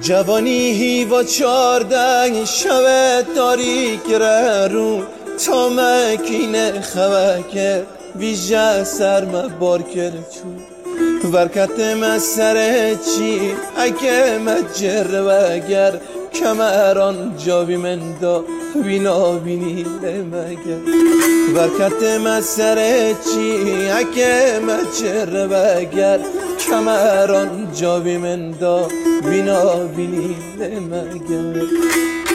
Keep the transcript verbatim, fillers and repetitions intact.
جوانی هیوا چارده شب تاریک رو تا مکین خوکه ویژه سرم بار کرد چون ورکت مسر چی اگه مجر وگر کمران جاوی من دا بینا بینی مگر ورکت مسر چی اگه مجر وگر کمران جاوی من دا بینا بینی مگر